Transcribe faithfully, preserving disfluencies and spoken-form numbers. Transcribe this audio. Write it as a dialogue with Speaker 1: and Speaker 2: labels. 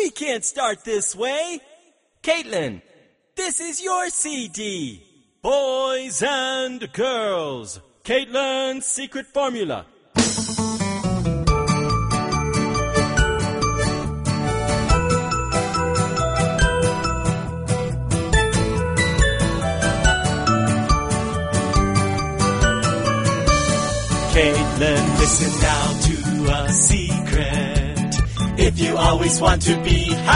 Speaker 1: We can't start this way. Caitlin, this is your C D. Boys and girls, Caitlin's secret formula. Caitlin, listen now to a secret. If you always want to be happy,